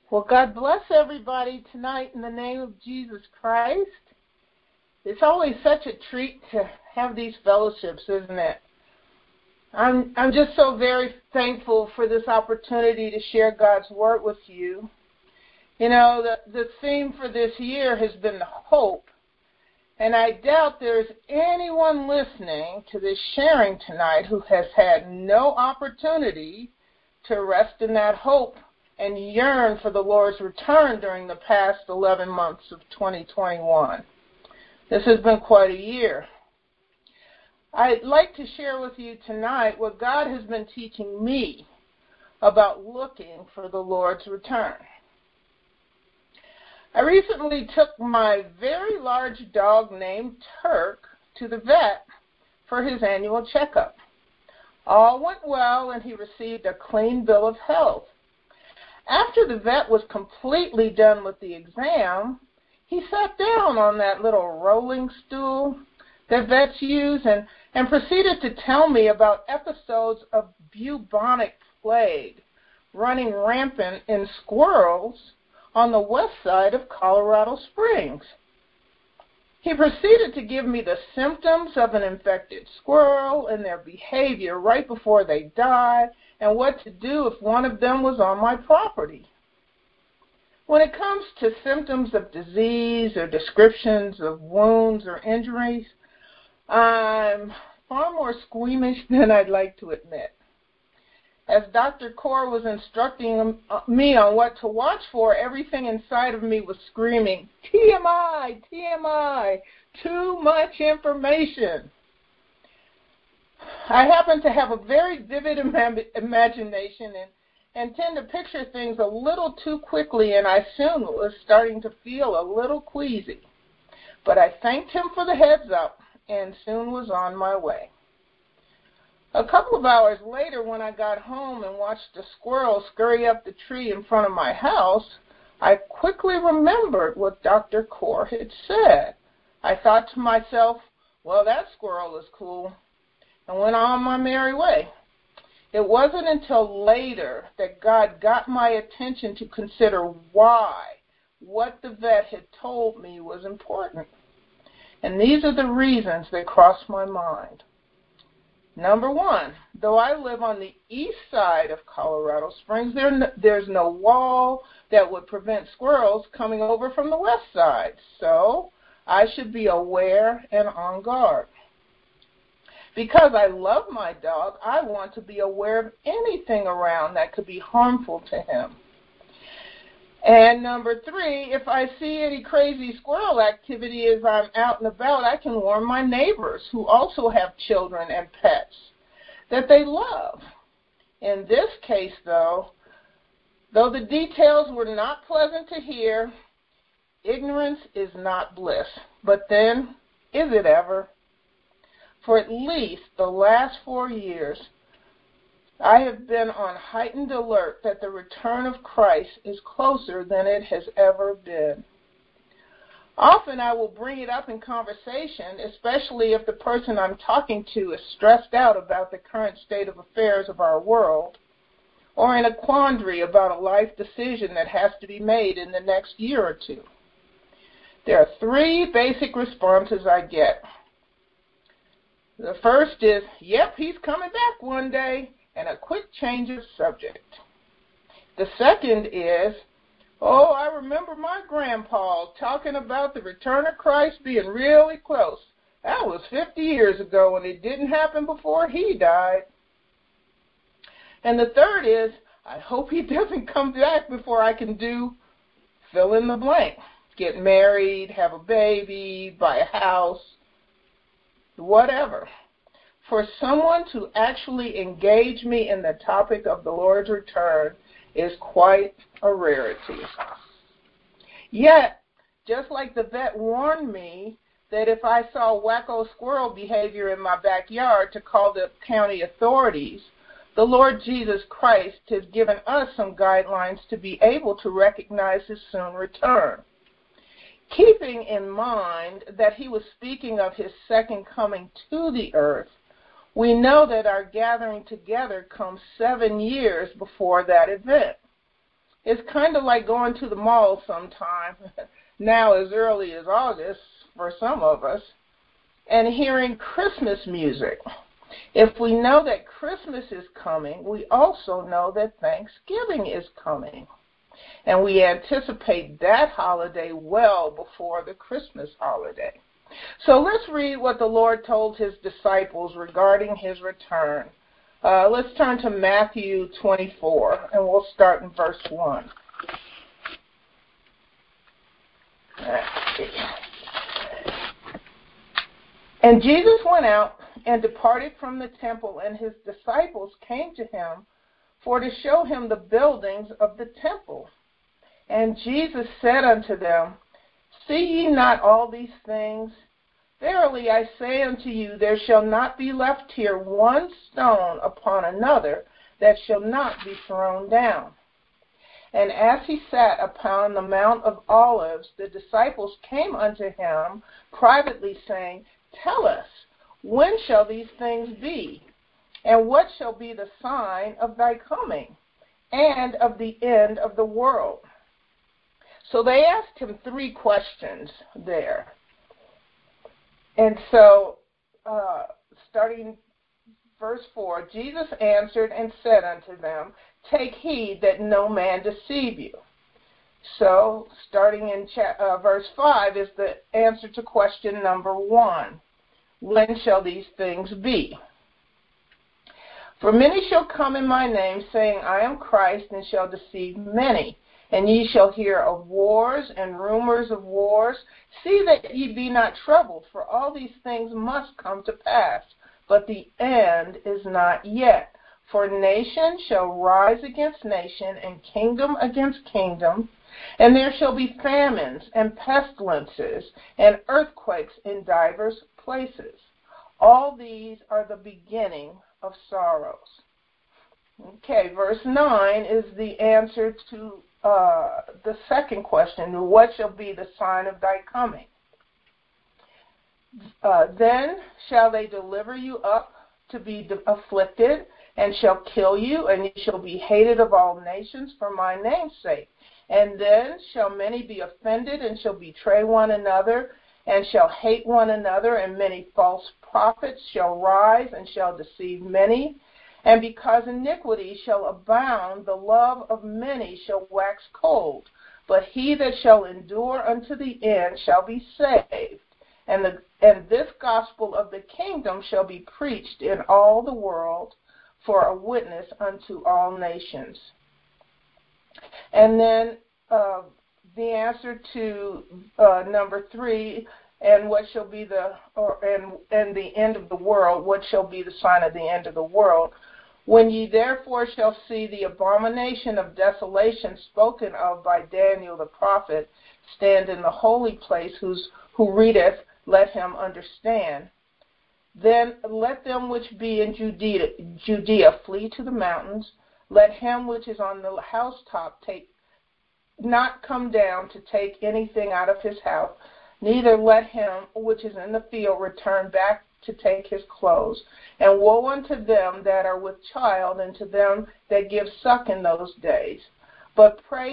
Well, God bless everybody tonight in the name of Jesus Christ. It's always such a treat to have these fellowships, isn't it? I'm just so very thankful for this opportunity to share God's Word with you. You know, the theme for this year has been hope. And I doubt there's anyone listening to this sharing tonight who has had no opportunity to rest in that hope and yearn for the Lord's return during the past 11 months of 2021. This has been quite a year. I'd like to share with you tonight what God has been teaching me about looking for the Lord's return. I recently took my very large dog named Turk to the vet for his annual checkup. All went well and he received a clean bill of health. After the vet was completely done with the exam, he sat down on that little rolling stool that vets use and proceeded to tell me about episodes of bubonic plague running rampant in squirrels on the west side of Colorado Springs. He proceeded to give me the symptoms of an infected squirrel and their behavior right before they die, and what to do if one of them was on my property. When it comes to symptoms of disease or descriptions of wounds or injuries, I'm far more squeamish than I'd like to admit. As Dr. Kaur was instructing me on what to watch for, everything inside of me was screaming, TMI, TMI, too much information. I happen to have a very vivid imagination and tend to picture things a little too quickly, and I soon was starting to feel a little queasy. But I thanked him for the heads up and soon was on my way. A couple of hours later, when I got home and watched a squirrel scurry up the tree in front of my house, I quickly remembered what Dr. Kaur had said. I thought to myself, well, that squirrel is cool, and went on my merry way. It wasn't until later that God got my attention to consider why what the vet had told me was important. And these are the reasons that crossed my mind. Number one, though I live on the east side of Colorado Springs, there's no wall that would prevent squirrels coming over from the west side. So I should be aware and on guard. Because I love my dog, I want to be aware of anything around that could be harmful to him. And number three, if I see any crazy squirrel activity as I'm out and about, I can warn my neighbors who also have children and pets that they love. In this case, though the details were not pleasant to hear, ignorance is not bliss. But then, is it ever? For at least the last 4 years, I have been on heightened alert that the return of Christ is closer than it has ever been. Often I will bring it up in conversation, especially if the person I'm talking to is stressed out about the current state of affairs of our world, or in a quandary about a life decision that has to be made in the next year or two. There are 3 basic responses I get. The first is, yep, he's coming back one day, and a quick change of subject. The second is, oh, I remember my grandpa talking about the return of Christ being really close. That was 50 years ago, and it didn't happen before he died. And the third is, I hope he doesn't come back before I can do fill in the blank. Get married, have a baby, buy a house, whatever. For someone to actually engage me in the topic of the Lord's return is quite a rarity. Yet, just like the vet warned me that if I saw wacko squirrel behavior in my backyard to call the county authorities, the Lord Jesus Christ has given us some guidelines to be able to recognize his soon return. Keeping in mind that he was speaking of his second coming to the earth, we know that our gathering together comes 7 years before that event. It's kind of like going to the mall sometime, now as early as August for some of us, and hearing Christmas music. If we know that Christmas is coming, we also know that Thanksgiving is coming. And we anticipate that holiday well before the Christmas holiday. So let's read what the Lord told his disciples regarding his return. Let's turn to Matthew 24, and we'll start in verse 1. And Jesus went out and departed from the temple, and his disciples came to him for to show him the buildings of the temple. And Jesus said unto them, See ye not all these things? Verily I say unto you, there shall not be left here one stone upon another that shall not be thrown down. And as he sat upon the Mount of Olives, the disciples came unto him privately, saying, Tell us, when shall these things be? And what shall be the sign of thy coming, and of the end of the world? So they asked him 3 questions there. And so, starting verse 4, Jesus answered and said unto them, Take heed that no man deceive you. So, starting in verse 5 is the answer to question number 1. When shall these things be? For many shall come in my name, saying, I am Christ, and shall deceive many. And ye shall hear of wars and rumors of wars. See that ye be not troubled, for all these things must come to pass. But the end is not yet. For nation shall rise against nation, and kingdom against kingdom. And there shall be famines, and pestilences, and earthquakes in divers places. All these are the beginning of sorrows. Okay, verse 9 is the answer to the second question, what shall be the sign of thy coming? Then shall they deliver you up to be afflicted, and shall kill you, and you shall be hated of all nations for my name's sake. And then shall many be offended, and shall betray one another, and shall hate one another, and many false prophets shall rise, and shall deceive many. And because iniquity shall abound, the love of many shall wax cold. But he that shall endure unto the end shall be saved. And this gospel of the kingdom shall be preached in all the world for a witness unto all nations. And then the answer to number 3, and what shall be and the end of the world, what shall be the sign of the end of the world? When ye therefore shall see the abomination of desolation spoken of by Daniel the prophet stand in the holy place, who readeth, let him understand. Then let them which be in Judea flee to the mountains. Let him which is on the housetop not come down to take anything out of his house, neither let him which is in the field return back to take his clothes. And woe unto them that are with child, and to them that give suck in those days. But pray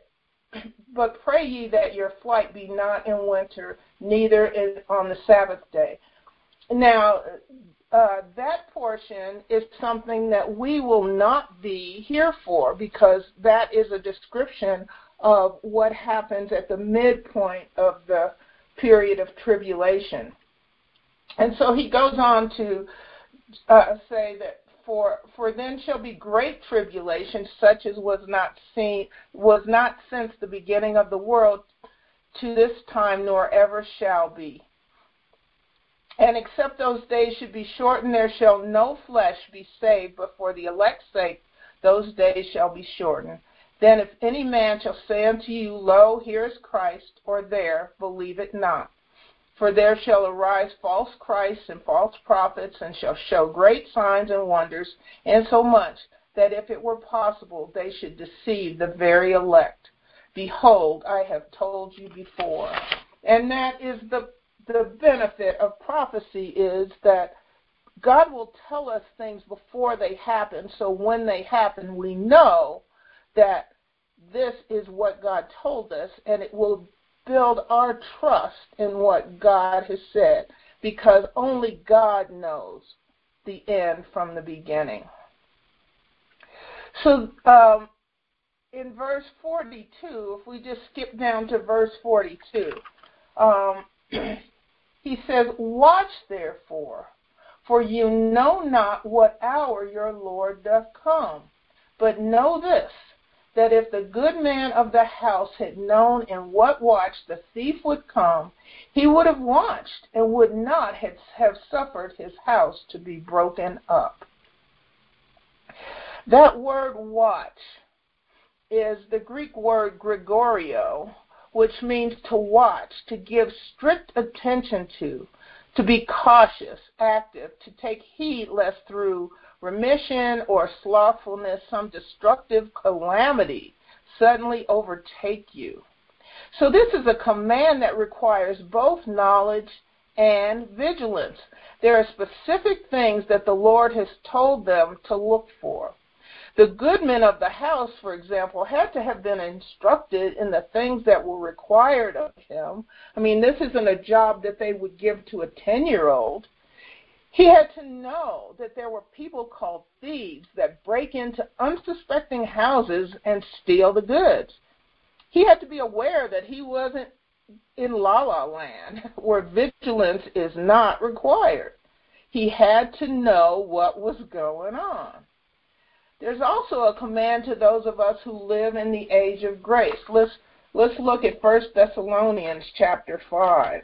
ye that your flight be not in winter, neither on the Sabbath day. Now, that portion is something that we will not be here for, because that is a description of what happens at the midpoint of the period of tribulation. And so he goes on to say that for then shall be great tribulation, such as was not since the beginning of the world to this time, nor ever shall be. And except those days should be shortened, there shall no flesh be saved, but for the elect's sake those days shall be shortened. Then if any man shall say unto you, Lo, here is Christ, or there, believe it not. For there shall arise false Christs and false prophets, and shall show great signs and wonders, insomuch that if it were possible, they should deceive the very elect. Behold, I have told you before. And that is the benefit of prophecy, is that God will tell us things before they happen, so when they happen, we know that this is what God told us, and it will build our trust in what God has said, because only God knows the end from the beginning. So in verse 42, if we just skip down to verse 42, he says, "Watch therefore, for you know not what hour your Lord doth come. But know this, that if the good man of the house had known in what watch the thief would come, he would have watched and would not have suffered his house to be broken up." That word watch is the Greek word Gregorio, which means to watch, to give strict attention to be cautious, active, to take heed lest through remission or slothfulness some destructive calamity suddenly overtake you. So this is a command that requires both knowledge and vigilance. There are specific things that the Lord has told them to look for. The good men of the house, for example, had to have been instructed in the things that were required of him. I mean, this isn't a job that they would give to a 10-year-old. He had to know that there were people called thieves that break into unsuspecting houses and steal the goods. He had to be aware that he wasn't in la-la land where vigilance is not required. He had to know what was going on. There's also a command to those of us who live in the age of grace. Let's look at 1 Thessalonians chapter 5.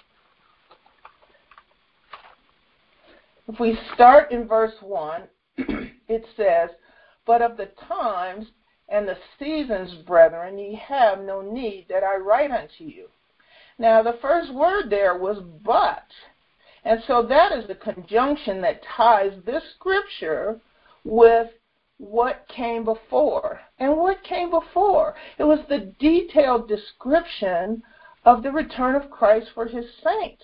If we start in verse 1, it says, "But of the times and the seasons, brethren, ye have no need that I write unto you." Now, the first word there was but. And so that is the conjunction that ties this scripture with what came before. And what came before? It was the detailed description of the return of Christ for his saints.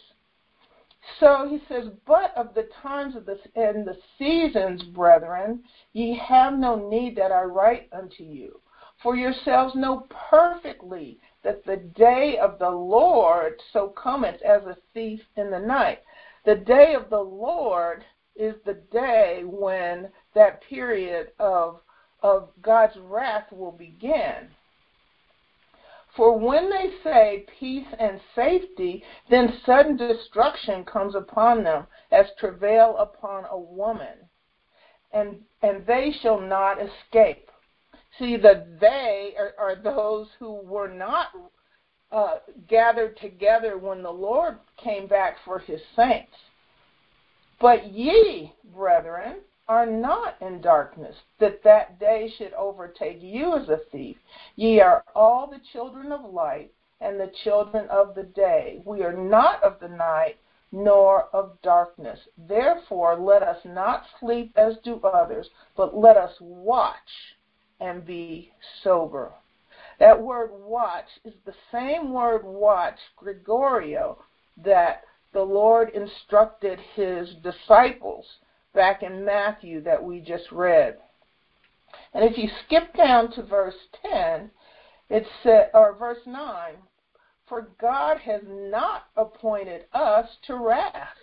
So he says, "But of the times and the seasons, brethren, ye have no need that I write unto you. For yourselves know perfectly that the day of the Lord so cometh as a thief in the night." The day of the Lord is the day when that period of God's wrath will begin. "For when they say peace and safety, then sudden destruction comes upon them, as travail upon a woman, and they shall not escape." See, the they are those who were not gathered together when the Lord came back for his saints. "But ye, brethren, are not in darkness, that day should overtake you as a thief. Ye are all the children of light and the children of the day. We are not of the night, nor of darkness. Therefore let us not sleep as do others, but let us watch and be sober." That word watch is the same word watch, Gregorio, that the Lord instructed his disciples back in Matthew that we just read. And if you skip down to verse 10, it said, or verse 9, "For God has not appointed us to wrath."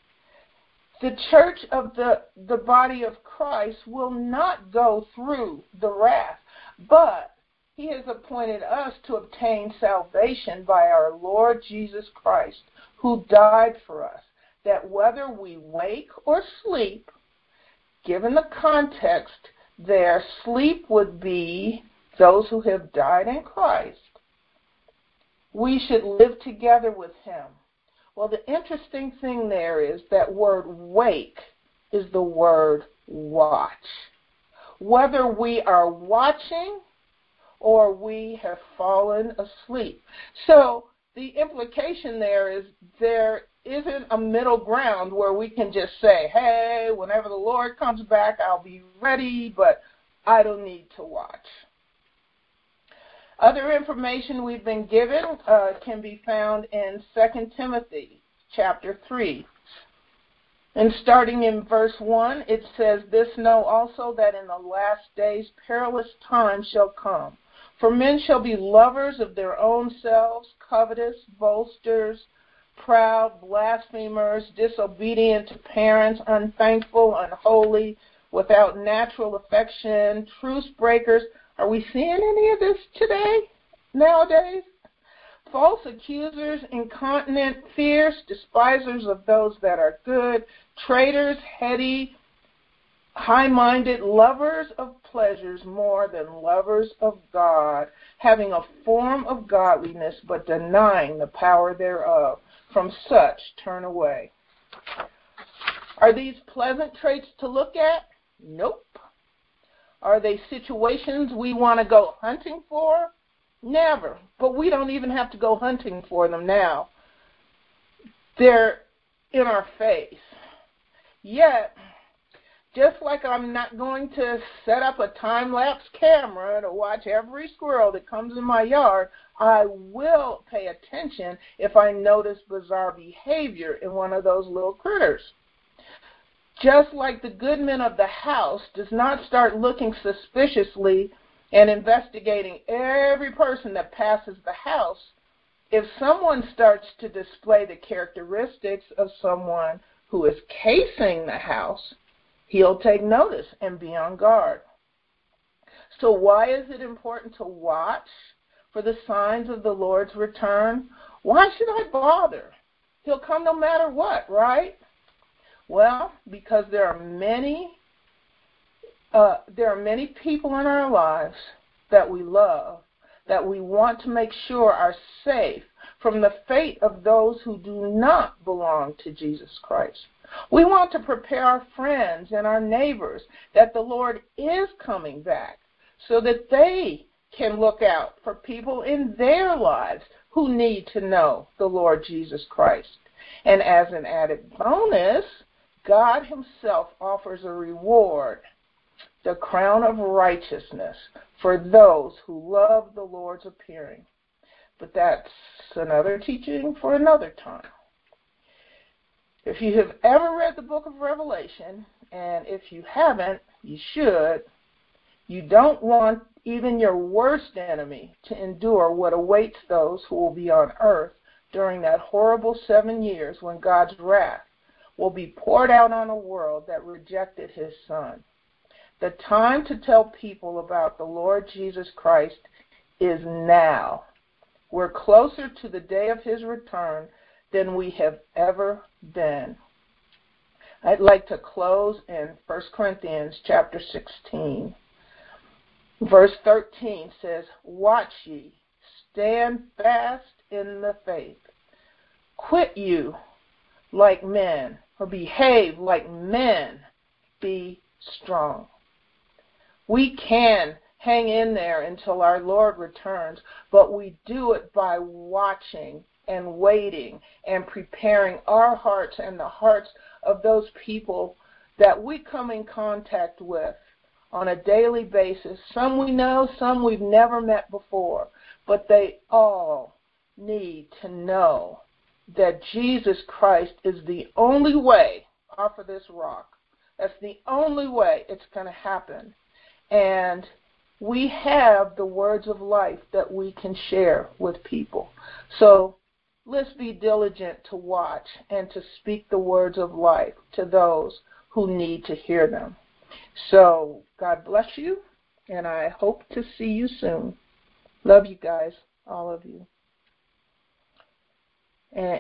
The church of the body of Christ will not go through the wrath, but he has appointed us to obtain salvation by our Lord Jesus Christ, who died for us, that whether we wake or sleep, given the context there, sleep would be those who have died in Christ, we should live together with him. Well, the interesting thing there is that word wake is the word watch. Whether we are watching or we have fallen asleep. So the implication there is there isn't a middle ground where we can just say, hey, whenever the Lord comes back, I'll be ready, but I don't need to watch. Other information we've been given can be found in 2 Timothy chapter 3. And starting in verse 1, it says, "This know also that in the last days perilous times shall come. For men shall be lovers of their own selves, covetous, boasters, proud, blasphemers, disobedient to parents, unthankful, unholy, without natural affection, truce breakers. Are we seeing any of this today, nowadays? False accusers, incontinent, fierce, despisers of those that are good, traitors, heady, high-minded, lovers of pleasures more than lovers of God, having a form of godliness but denying the power thereof. From such turn away. Are these pleasant traits to look at? Nope. Are they situations we want to go hunting for? Never. But we don't even have to go hunting for them now. They're in our face. Yet, just like I'm not going to set up a time-lapse camera to watch every squirrel that comes in my yard, I will pay attention if I notice bizarre behavior in one of those little critters. Just like the good men of the house does not start looking suspiciously and investigating every person that passes the house, if someone starts to display the characteristics of someone who is casing the house, he'll take notice and be on guard. So why is it important to watch for the signs of the Lord's return? Why should I bother? He'll come no matter what, right? Well, because there are many people in our lives that we love, that we want to make sure are safe from the fate of those who do not belong to Jesus Christ. We want to prepare our friends and our neighbors that the Lord is coming back so that they can look out for people in their lives who need to know the Lord Jesus Christ. And as an added bonus, God himself offers a reward, the crown of righteousness, for those who love the Lord's appearing. But that's another teaching for another time. If you have ever read the book of Revelation, and if you haven't, you should, you don't want even your worst enemy to endure what awaits those who will be on earth during that horrible 7 years when God's wrath will be poured out on a world that rejected his Son. The time to tell people about the Lord Jesus Christ is now. We're closer to the day of his return than we have ever been. I'd like to close in 1 Corinthians chapter 16. Verse 13 says, "Watch ye, stand fast in the faith. Quit you like men, or behave like men. Be strong." We can hang in there until our Lord returns, but we do it by watching and waiting and preparing our hearts and the hearts of those people that we come in contact with on a daily basis. Some we know, some we've never met before, but they all need to know that Jesus Christ is the only way off of this rock. That's the only way it's going to happen. And we have the words of life that we can share with people. So let's be diligent to watch and to speak the words of life to those who need to hear them. So God bless you, and I hope to see you soon. Love you guys, all of you.